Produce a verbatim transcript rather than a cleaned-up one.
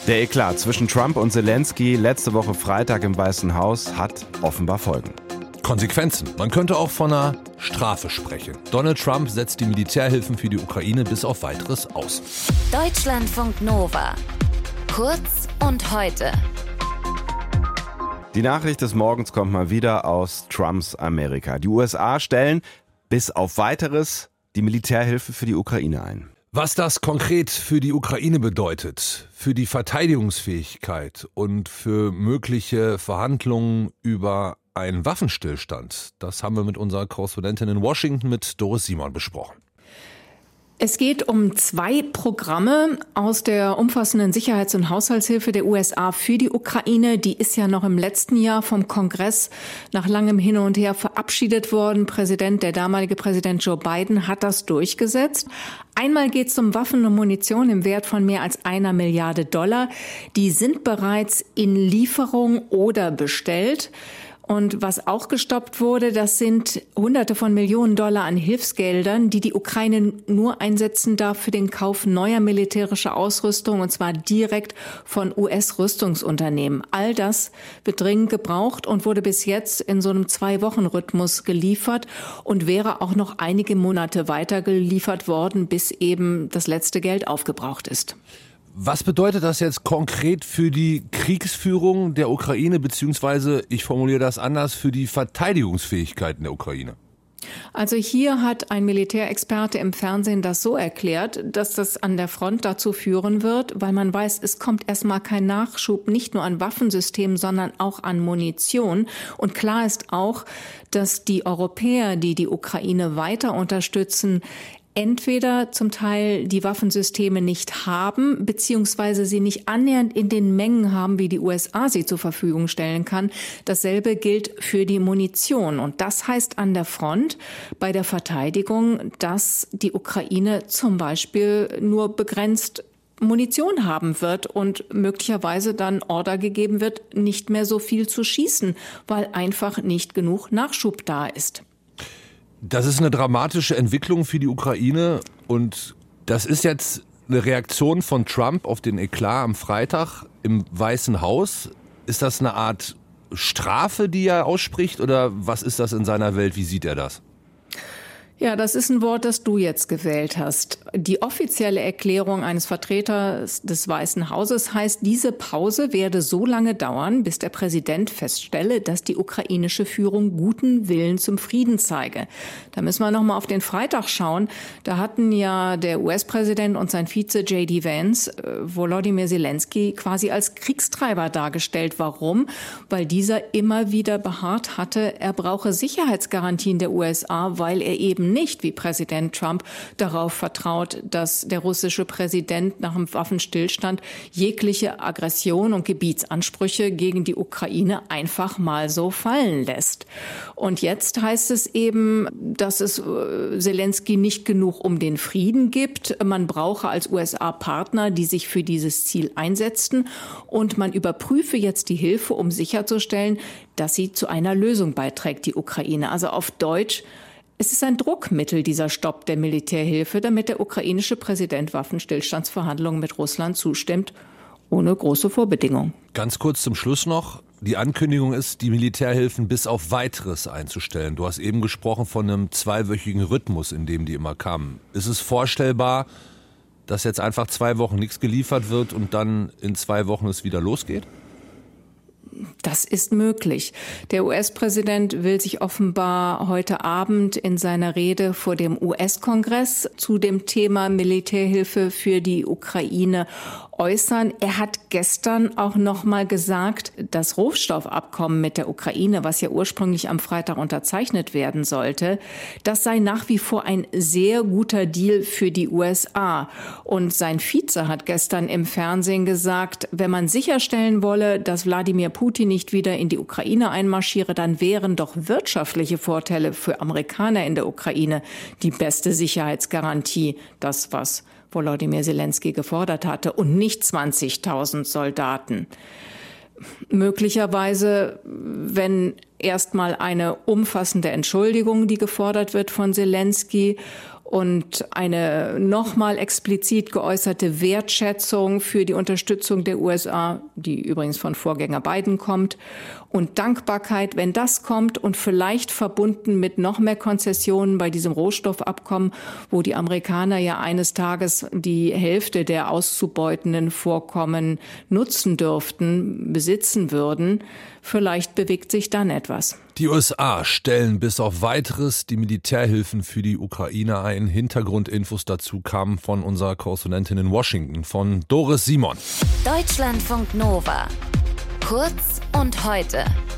Der Eklat zwischen Trump und Zelensky letzte Woche Freitag im Weißen Haus hat offenbar Folgen. Konsequenzen. Man könnte auch von einer Strafe sprechen. Donald Trump setzt die Militärhilfen für die Ukraine bis auf Weiteres aus. Deutschlandfunk Nova. Kurz und heute. Die Nachricht des Morgens kommt mal wieder aus Trumps Amerika. Die U S A stellen bis auf Weiteres die Militärhilfe für die Ukraine ein. Was das konkret für die Ukraine bedeutet, für die Verteidigungsfähigkeit und für mögliche Verhandlungen über einen Waffenstillstand, das haben wir mit unserer Korrespondentin in Washington, mit Doris Simon, besprochen. Es geht um zwei Programme aus der umfassenden Sicherheits- und Haushaltshilfe der U S A für die Ukraine. Die ist ja noch im letzten Jahr vom Kongress nach langem Hin und Her verabschiedet worden. Präsident, der damalige Präsident Joe Biden hat das durchgesetzt. Einmal geht es um Waffen und Munition im Wert von mehr als einer Milliarde Dollar. Die sind bereits in Lieferung oder bestellt. Und was auch gestoppt wurde, das sind Hunderte von Millionen Dollar an Hilfsgeldern, die die Ukraine nur einsetzen darf für den Kauf neuer militärischer Ausrüstung, und zwar direkt von U S-Rüstungsunternehmen. All das wird dringend gebraucht und wurde bis jetzt in so einem Zwei-Wochen-Rhythmus geliefert und wäre auch noch einige Monate weiter geliefert worden, bis eben das letzte Geld aufgebraucht ist. Was bedeutet das jetzt konkret für die Kriegsführung der Ukraine, beziehungsweise, ich formuliere das anders, für die Verteidigungsfähigkeiten der Ukraine? Also hier hat ein Militärexperte im Fernsehen das so erklärt, dass das an der Front dazu führen wird, weil man weiß, es kommt erstmal kein Nachschub, nicht nur an Waffensystemen, sondern auch an Munition. Und klar ist auch, dass die Europäer, die die Ukraine weiter unterstützen, entweder zum Teil die Waffensysteme nicht haben, beziehungsweise sie nicht annähernd in den Mengen haben, wie die U S A sie zur Verfügung stellen kann. Dasselbe gilt für die Munition. Und das heißt an der Front bei der Verteidigung, dass die Ukraine zum Beispiel nur begrenzt Munition haben wird und möglicherweise dann Order gegeben wird, nicht mehr so viel zu schießen, weil einfach nicht genug Nachschub da ist. Das ist eine dramatische Entwicklung für die Ukraine und das ist jetzt eine Reaktion von Trump auf den Eklat am Freitag im Weißen Haus. Ist das eine Art Strafe, die er ausspricht, oder was ist das in seiner Welt? Wie sieht er das? Ja, das ist ein Wort, das du jetzt gewählt hast. Die offizielle Erklärung eines Vertreters des Weißen Hauses heißt, diese Pause werde so lange dauern, bis der Präsident feststelle, dass die ukrainische Führung guten Willen zum Frieden zeige. Da müssen wir noch mal auf den Freitag schauen. Da hatten ja der U S-Präsident und sein Vize J D Vance äh, Volodymyr Zelensky quasi als Kriegstreiber dargestellt. Warum? Weil dieser immer wieder beharrt hatte, er brauche Sicherheitsgarantien der U S A, weil er eben nicht, wie Präsident Trump, darauf vertraut, dass der russische Präsident nach dem Waffenstillstand jegliche Aggression und Gebietsansprüche gegen die Ukraine einfach mal so fallen lässt. Und jetzt heißt es eben, dass es Zelensky nicht genug um den Frieden gibt. Man brauche als U S A-Partner, die sich für dieses Ziel einsetzten. Und man überprüfe jetzt die Hilfe, um sicherzustellen, dass sie zu einer Lösung beiträgt, die Ukraine. Also auf Deutsch: Es ist ein Druckmittel, dieser Stopp der Militärhilfe, damit der ukrainische Präsident Waffenstillstandsverhandlungen mit Russland zustimmt, ohne große Vorbedingungen. Ganz kurz zum Schluss noch. Die Ankündigung ist, die Militärhilfen bis auf Weiteres einzustellen. Du hast eben gesprochen von einem zweiwöchigen Rhythmus, in dem die immer kamen. Ist es vorstellbar, dass jetzt einfach zwei Wochen nichts geliefert wird und dann in zwei Wochen es wieder losgeht? Das ist möglich. Der U S-Präsident will sich offenbar heute Abend in seiner Rede vor dem U S-Kongress zu dem Thema Militärhilfe für die Ukraine äußern. Er hat gestern auch noch mal gesagt, das Rohstoffabkommen mit der Ukraine, was ja ursprünglich am Freitag unterzeichnet werden sollte, das sei nach wie vor ein sehr guter Deal für die U S A. Und sein Vize hat gestern im Fernsehen gesagt, wenn man sicherstellen wolle, dass Wladimir Putin nicht wieder in die Ukraine einmarschiere, dann wären doch wirtschaftliche Vorteile für Amerikaner in der Ukraine die beste Sicherheitsgarantie. Das, was Volodymyr Zelensky gefordert hatte, und nicht zwanzigtausend Soldaten. Möglicherweise, wenn erstmal eine umfassende Entschuldigung, die gefordert wird von Zelensky, und eine nochmal explizit geäußerte Wertschätzung für die Unterstützung der U S A, die übrigens von Vorgänger Biden kommt, und Dankbarkeit, wenn das kommt und vielleicht verbunden mit noch mehr Konzessionen bei diesem Rohstoffabkommen, wo die Amerikaner ja eines Tages die Hälfte der auszubeutenden Vorkommen nutzen dürften, besitzen würden, vielleicht bewegt sich dann etwas. Die U S A stellen bis auf Weiteres die Militärhilfen für die Ukraine ein. Hintergrundinfos dazu kamen von unserer Korrespondentin in Washington, von Doris Simon. Deutschlandfunk Nova. Kurz und heute.